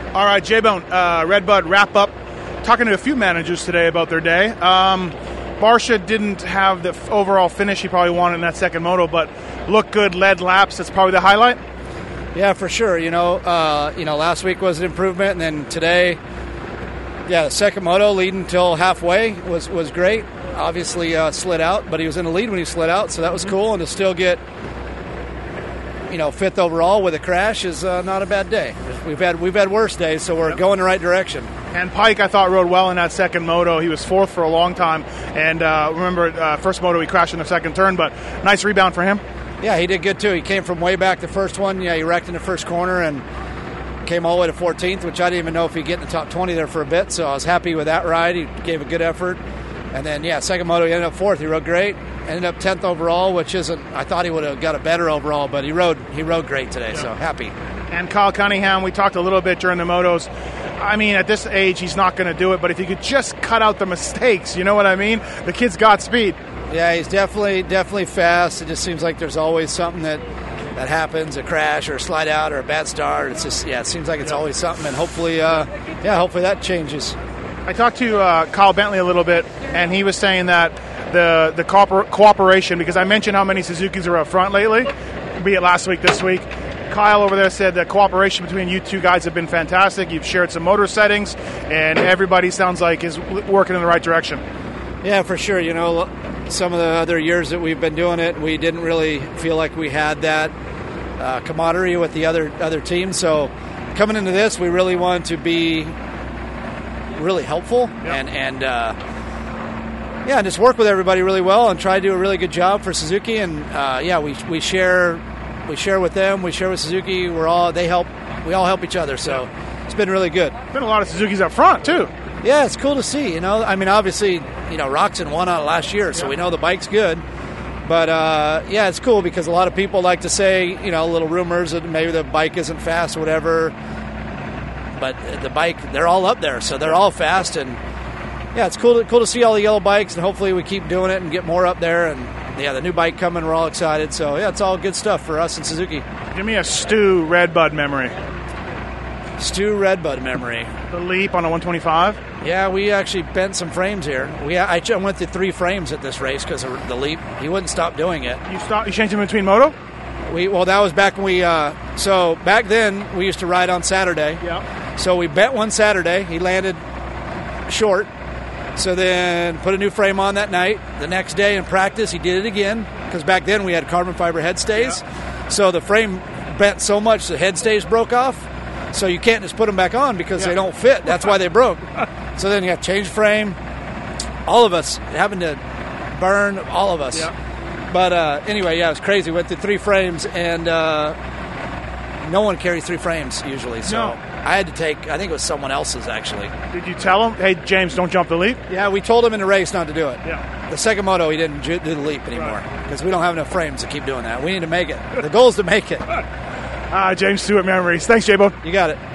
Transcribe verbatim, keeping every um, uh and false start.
All right, J-Bone, uh, Redbud wrap up. Talking to a few managers today about their day. Um, Barcia didn't have the f- overall finish he probably wanted in that second moto, but looked good, led laps. That's probably the highlight. Yeah, for sure. You know, uh, you know, last week was an improvement, and then today, yeah, the second moto leading until halfway was, was great. Obviously uh, slid out, but he was in the lead when he slid out, so that was cool. And to still get, you know, fifth overall with a crash is uh, not a bad day. We've had we've had worse days, so we're yep. going the right direction. And Pike, I thought, rode well in that second moto. He was fourth for a long time. And uh, remember, uh, first moto, he crashed in the second turn, but nice rebound for him. Yeah, he did good, too. He came from way back the first one. Yeah, he wrecked in the first corner and came all the way to fourteenth, which I didn't even know if he'd get in the top twenty there for a bit. So I was happy with that ride. He gave a good effort. And then, yeah, second moto, he ended up fourth. He rode great. Ended up tenth overall, which isn't – I thought he would have got a better overall, but he rode he rode great today, yeah. So happy. And Kyle Cunningham, we talked a little bit during the motos. I mean, at this age, he's not going to do it, but if he could just cut out the mistakes, you know what I mean? The kid's got speed. Yeah, he's definitely definitely fast. It just seems like there's always something that, that happens, a crash or a slide out or a bad start. It's just, yeah, it seems like it's always something, and hopefully, uh, yeah, hopefully that changes. I talked to uh, Kyle Bentley a little bit, and he was saying that the the cooper- cooperation, because I mentioned how many Suzukis are up front lately, be it last week, this week. Kyle over there said the cooperation between you two guys have been fantastic. You've shared some motor settings, and everybody sounds like is working in the right direction. Yeah, for sure. You know, some of the other years that we've been doing it, we didn't really feel like we had that uh, camaraderie with the other other teams. So coming into this, we really wanted to be really helpful yep. and and uh, yeah, and just work with everybody really well and try to do a really good job for Suzuki. And uh, yeah, we we share we share with them, we share with Suzuki. We're all they help. We all help each other. So yep. It's been really good. Been a lot of Suzukis up front too. Yeah, it's cool to see. You know, I mean, obviously, you know, Roxon won out last year, so yep. we know the bike's good. But, uh, yeah, it's cool because a lot of people like to say, you know, little rumors that maybe the bike isn't fast or whatever. But the bike, they're all up there, so they're all fast. And, yeah, it's cool to, cool to see all the yellow bikes, and hopefully we keep doing it and get more up there. And, yeah, the new bike coming, we're all excited. So, yeah, it's all good stuff for us and Suzuki. Give me a Stu Redbud memory. Stu Redbud memory. The leap on a one twenty-five? Yeah, we actually bent some frames here. We I went through three frames at this race because of the leap. He wouldn't stop doing it. You stopped? You changed him between moto? We Well, that was back when we... Uh, so back then, we used to ride on Saturday. Yeah. So we bent one Saturday. He landed short. So then put a new frame on that night. The next day in practice, he did it again because back then we had carbon fiber head stays. Yeah. So the frame bent so much the head stays broke off. So you can't just put them back on because yeah. they don't fit. That's why they broke. So then you have to change frame. All of us having to burn, all of us. Yeah. But uh, anyway, yeah, it was crazy. Went through three frames, and uh, no one carries three frames usually. So no. I had to take, I think it was someone else's actually. Did you tell him, hey, James, don't jump the leap? Yeah, we told him in the race not to do it. Yeah. The second moto, he didn't do the leap anymore because right. we don't have enough frames to keep doing that. We need to make it. The goal is to make it. Uh, James Stewart memories. Thanks, J-Bo. You got it.